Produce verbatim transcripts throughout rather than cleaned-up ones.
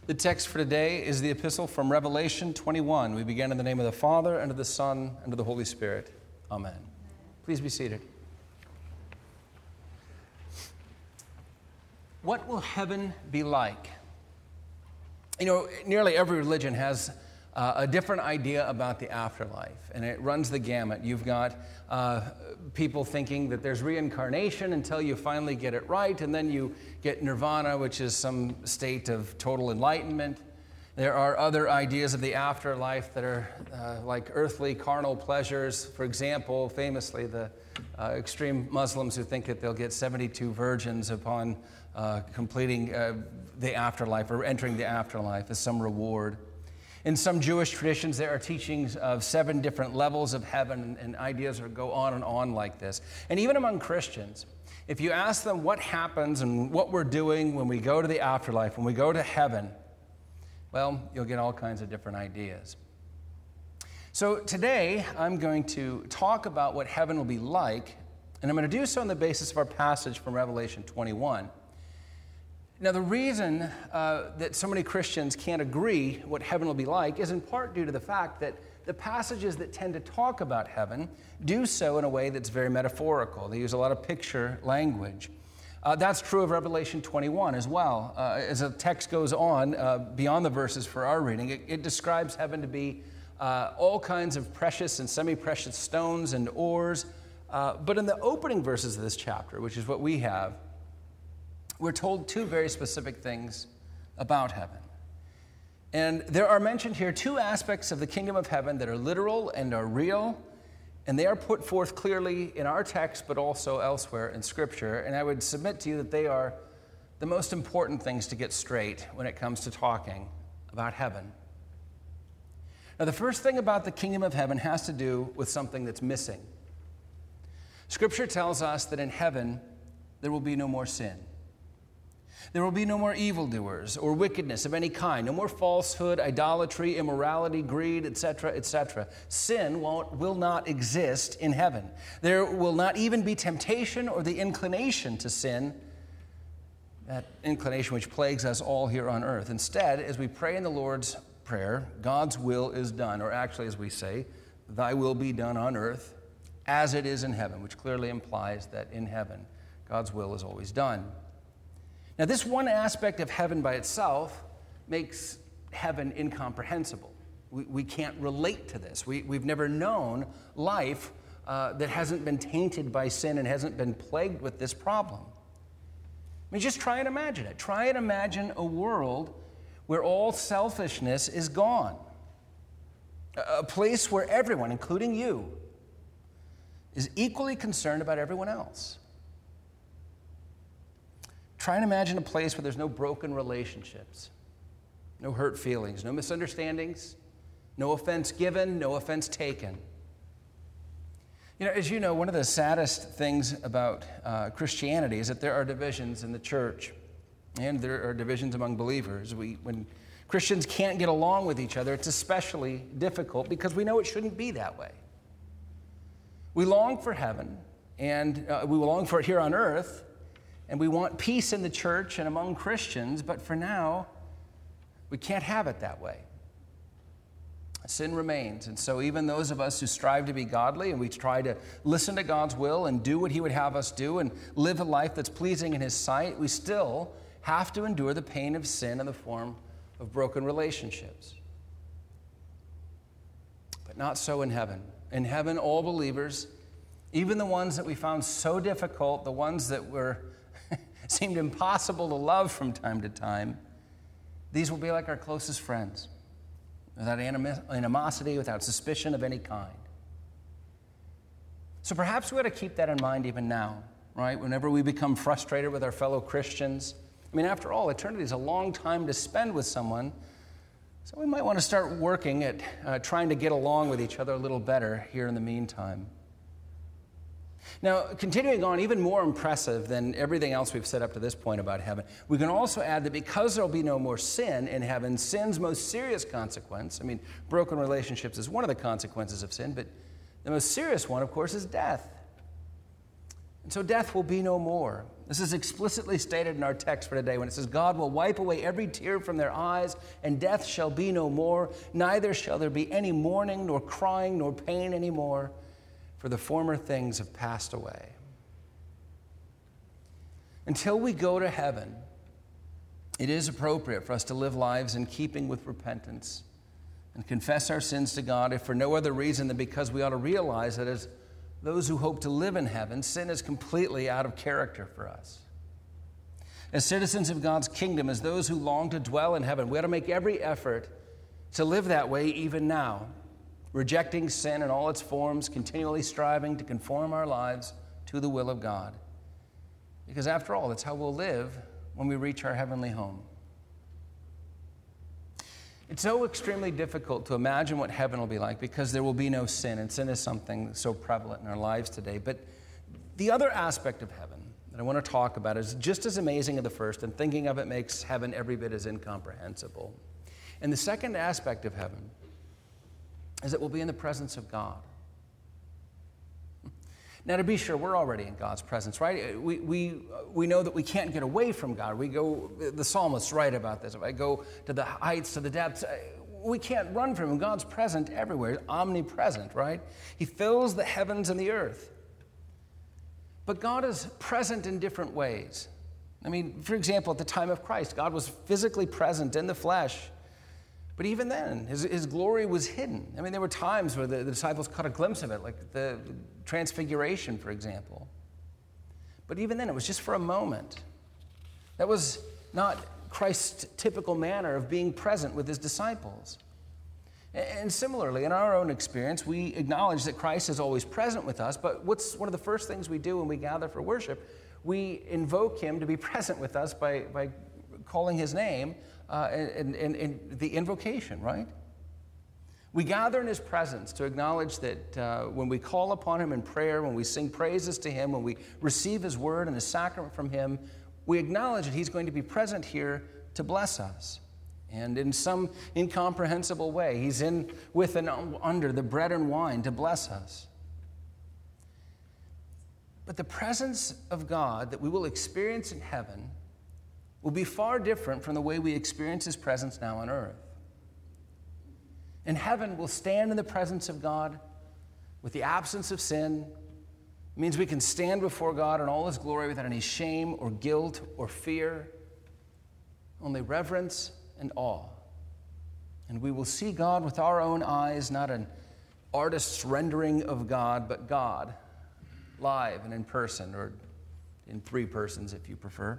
The text for today is the epistle from Revelation twenty-one. We begin in the name of the Father, and of the Son, and of the Holy Spirit. Amen. Please be seated. What will heaven be like? You know, nearly every religion has uh, a different idea about the afterlife, and it runs the gamut. You've got uh, people thinking that there's reincarnation until you finally get it right, and then you get nirvana, which is some state of total enlightenment. There are other ideas of the afterlife that are uh, like earthly carnal pleasures. For example, famously, the uh, extreme Muslims who think that they'll get seventy-two virgins upon uh, completing uh, the afterlife or entering the afterlife as some reward. In some Jewish traditions, there are teachings of seven different levels of heaven, and ideas are, go on and on like this. And even among Christians, if you ask them what happens and what we're doing when we go to the afterlife, when we go to heaven, well, you'll get all kinds of different ideas. So today, I'm going to talk about what heaven will be like, and I'm going to do so on the basis of our passage from Revelation twenty-one. Now, the reason uh, that so many Christians can't agree what heaven will be like is in part due to the fact that the passages that tend to talk about heaven do so in a way that's very metaphorical. They use a lot of picture language. Uh, that's true of Revelation twenty-one as well. Uh, as the text goes on, uh, beyond the verses for our reading, it, it describes heaven to be uh, all kinds of precious and semi-precious stones and ores. Uh, but in the opening verses of this chapter, which is what we have, we're told two very specific things about heaven. And there are mentioned here two aspects of the kingdom of heaven that are literal and are real, and they are put forth clearly in our text, but also elsewhere in Scripture. And I would submit to you that they are the most important things to get straight when it comes to talking about heaven. Now, the first thing about the kingdom of heaven has to do with something that's missing. Scripture tells us that in heaven, there will be no more sin. There will be no more evildoers or wickedness of any kind, no more falsehood, idolatry, immorality, greed, et cetera, et cetera. Sin won't, will not exist in heaven. There will not even be temptation or the inclination to sin, that inclination which plagues us all here on earth. Instead, as we pray in the Lord's Prayer, God's will is done, or actually as we say, thy will be done on earth as it is in heaven, which clearly implies that in heaven, God's will is always done. Now, this one aspect of heaven by itself makes heaven incomprehensible. We, we can't relate to this. We, we've never known life uh, that hasn't been tainted by sin and hasn't been plagued with this problem. I mean, just try and imagine it. Try and imagine a world where all selfishness is gone. A, a place where everyone, including you, is equally concerned about everyone else. Try and imagine a place where there's no broken relationships, no hurt feelings, no misunderstandings, no offense given, no offense taken. You know, as you know, one of the saddest things about uh, Christianity is that there are divisions in the church, and there are divisions among believers. We, when Christians can't get along with each other, it's especially difficult because we know it shouldn't be that way. We long for heaven, and uh, we long for it here on earth, and we want peace in the church and among Christians, but for now, we can't have it that way. Sin remains, and so even those of us who strive to be godly and we try to listen to God's will and do what He would have us do and live a life that's pleasing in His sight, we still have to endure the pain of sin in the form of broken relationships. But not so in heaven. In heaven, all believers, even the ones that we found so difficult, the ones that were seemed impossible to love from time to time, these will be like our closest friends, without animosity, without suspicion of any kind. So perhaps we ought to keep that in mind even now, right? Whenever we become frustrated with our fellow Christians. I mean, after all, eternity is a long time to spend with someone, so we might want to start working at uh, trying to get along with each other a little better here in the meantime. Now, continuing on, even more impressive than everything else we've said up to this point about heaven, we can also add that because there will be no more sin in heaven, sin's most serious consequence, I mean, broken relationships is one of the consequences of sin, but the most serious one, of course, is death. And so death will be no more. This is explicitly stated in our text for today when it says, God will wipe away every tear from their eyes, and death shall be no more. Neither shall there be any mourning, nor crying, nor pain anymore, for the former things have passed away. Until we go to heaven, it is appropriate for us to live lives in keeping with repentance and confess our sins to God, if for no other reason than because we ought to realize that as those who hope to live in heaven, sin is completely out of character for us. As citizens of God's kingdom, as those who long to dwell in heaven, we ought to make every effort to live that way even now, rejecting sin in all its forms, continually striving to conform our lives to the will of God. Because after all, that's how we'll live when we reach our heavenly home. It's so extremely difficult to imagine what heaven will be like because there will be no sin, and sin is something so prevalent in our lives today. But the other aspect of heaven that I want to talk about is just as amazing as the first, and thinking of it makes heaven every bit as incomprehensible. And the second aspect of heaven is that we'll be in the presence of God. Now, to be sure, we're already in God's presence, right? We, we, we know that we can't get away from God. We go, the psalmist's right about this. If I go to the heights, to the depths, we can't run from him. God's present everywhere. He's omnipresent, right? He fills the heavens and the earth. But God is present in different ways. I mean, for example, at the time of Christ, God was physically present in the flesh. But even then, his, his glory was hidden. I mean, there were times where the, the disciples caught a glimpse of it, like the Transfiguration, for example. But even then, it was just for a moment. That was not Christ's typical manner of being present with his disciples. And similarly, in our own experience, we acknowledge that Christ is always present with us, but what's one of the first things we do when we gather for worship? We invoke him to be present with us by, by calling his name uh, in, in, in the invocation, right? We gather in his presence to acknowledge that uh, when we call upon him in prayer, when we sing praises to him, when we receive his word and his sacrament from him, we acknowledge that he's going to be present here to bless us. And in some incomprehensible way, he's in with and under the bread and wine to bless us. But the presence of God that we will experience in heaven will be far different from the way we experience his presence now on earth. In heaven, we'll stand in the presence of God with the absence of sin. It means we can stand before God in all his glory without any shame or guilt or fear, only reverence and awe. And we will see God with our own eyes, not an artist's rendering of God, but God, live and in person, or in three persons if you prefer.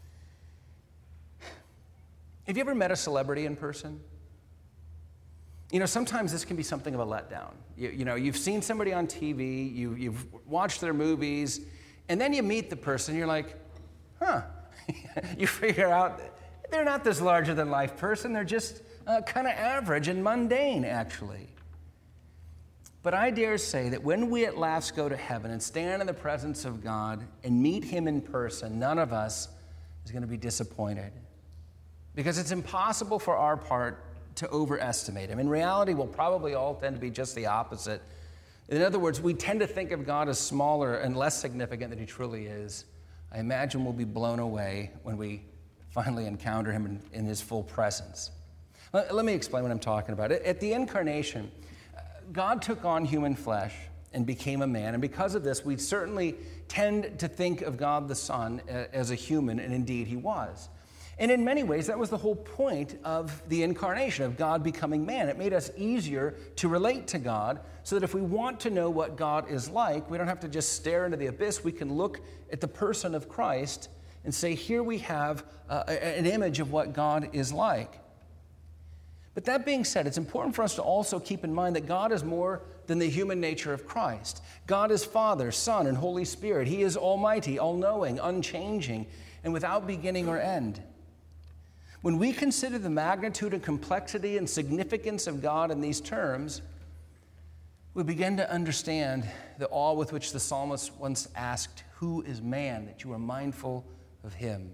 Have you ever met a celebrity in person? You know, sometimes this can be something of a letdown. You, you know, you've seen somebody on T V, you, you've watched their movies, and then you meet the person, you're like, huh. You figure out they're not this larger-than-life person. They're just uh, kind of average and mundane, actually. But I dare say that when we at last go to heaven and stand in the presence of God and meet him in person, none of us is going to be disappointed. Because it's impossible for our part to overestimate him. In reality, we'll probably all tend to be just the opposite. In other words, we tend to think of God as smaller and less significant than he truly is. I imagine we'll be blown away when we finally encounter him in, in his full presence. Let, let me explain what I'm talking about. At the incarnation, God took on human flesh and became a man. And because of this, we certainly tend to think of God the Son as a human, and indeed he was. And in many ways, that was the whole point of the incarnation, of God becoming man. It made us easier to relate to God, so that if we want to know what God is like, we don't have to just stare into the abyss. We can look at the person of Christ and say, here we have uh, an image of what God is like. But that being said, it's important for us to also keep in mind that God is more than the human nature of Christ. God is Father, Son, and Holy Spirit. He is almighty, all-knowing, unchanging, and without beginning or end. When we consider the magnitude and complexity and significance of God in these terms, we begin to understand the awe with which the psalmist once asked, "Who is man that you are mindful of him?"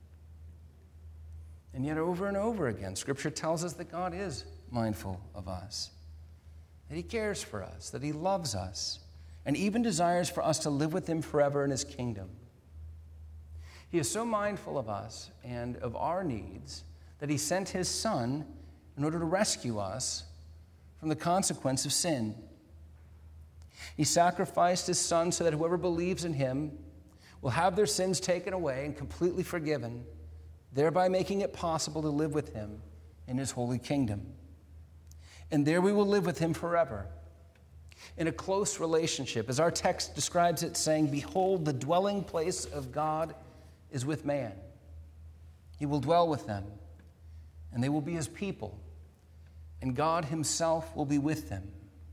And yet over and over again, Scripture tells us that God is mindful of us, that he cares for us, that he loves us, and even desires for us to live with him forever in his kingdom. He is so mindful of us and of our needs that he sent his Son in order to rescue us from the consequence of sin. He sacrificed his Son so that whoever believes in him will have their sins taken away and completely forgiven, thereby making it possible to live with him in his holy kingdom. And there we will live with him forever, in a close relationship, as our text describes it, saying, "Behold, the dwelling place of God is with man. He will dwell with them, and they will be his people, and God himself will be with them."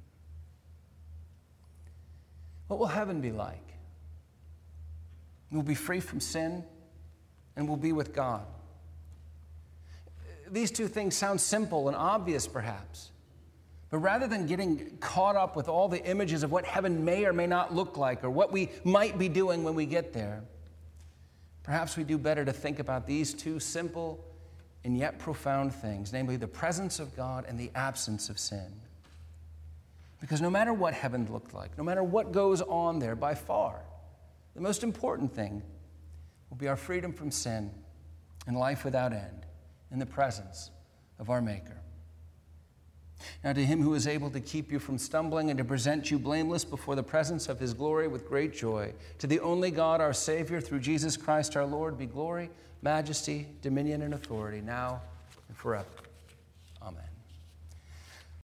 What will heaven be like? We'll be free from sin, and we'll be with God. These two things sound simple and obvious, perhaps. But rather than getting caught up with all the images of what heaven may or may not look like, or what we might be doing when we get there, perhaps we do better to think about these two simple and yet profound things, namely the presence of God and the absence of sin. Because no matter what heaven looked like, no matter what goes on there, by far, the most important thing will be our freedom from sin and life without end in the presence of our Maker. Now, to him who is able to keep you from stumbling and to present you blameless before the presence of his glory with great joy, to the only God, our Savior, through Jesus Christ our Lord, be glory, majesty, dominion, and authority, now and forever.